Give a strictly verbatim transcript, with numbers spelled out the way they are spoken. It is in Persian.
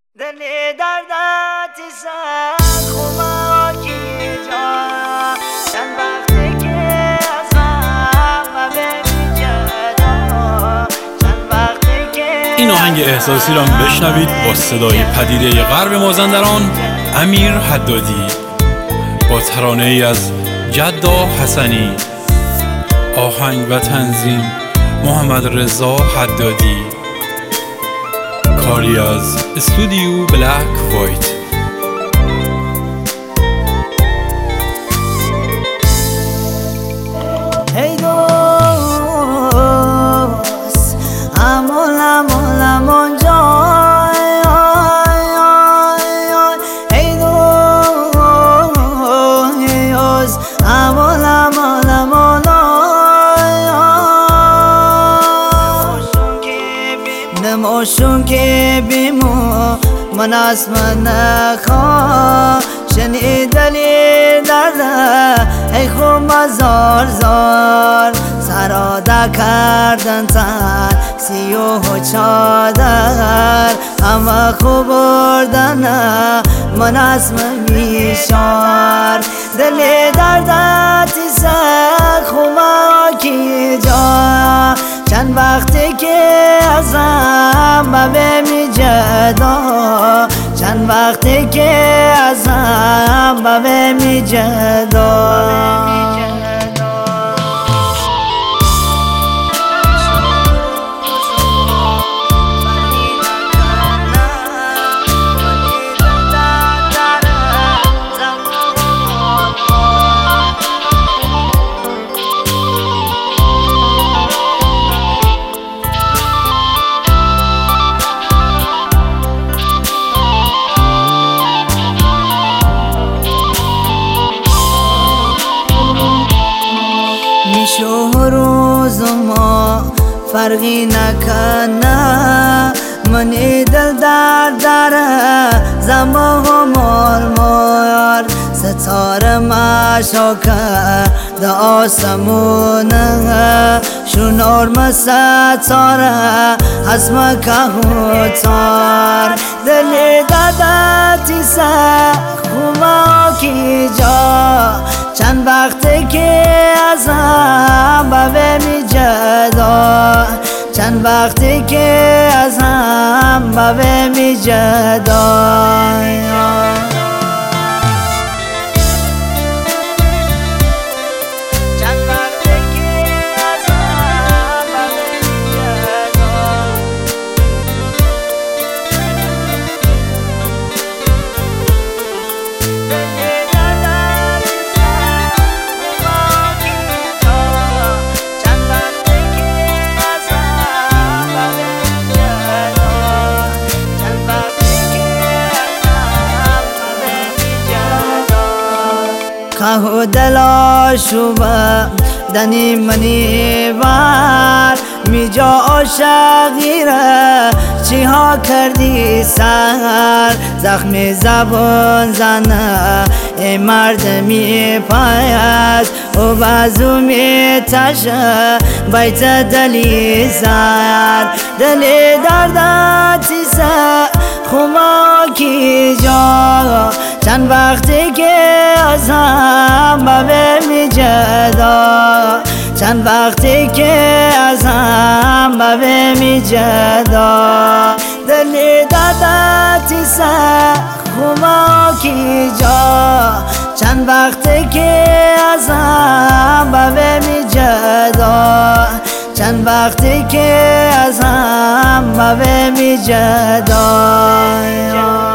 دلی دردت سر خوباکی جا چند وقتی که از هم ببینی جدا چند وقتی که این آهنگ احساسی را بشنوید با صدای پدیده غرب مازندران امیر حدادی با ترانه ای از جدا حسنی. آهنگ و تنظیم محمد رضا حدادی. کاری از استودیو بلک وایت. ای دوست امون امون امون جای ای دوست امون امون امون نموشون که بیمو من از من نخواه شنیدلی درده ای خوب مزار زار سراده کردن تن سیوه و چادر همه خوب بردن من از من میشار دلی دردتی سر خوماکی جا چند وقتی که ازم ببینی جدا چند وقتی که ازم ببینی جدا میشه روز ما فرقی نکنه منی دل در دره زمان و مار مار ستاره مشاکه دا آسمونه شنور مستاره حسم که تار دلی دادتی سه خوماکی جا چند وقتی که ازم ببینی جدا چند وقتی که ازم ببینی جدا که دلا شوبه دنی منی بار می جا عاشقیره چی ها کردی سر زخمی زبان زنه ای مرد می پاید و بازو می تشه بیت دلی زر دلی دردتی سر خوماکی جا چند وقتی که ازم ببینی جدا چند وقتی که ازم ببینی جدا دلی دادتی سر خوماکی جا چند وقتی که ازم ببینی جدا چند وقتی که ازم ببینی جدا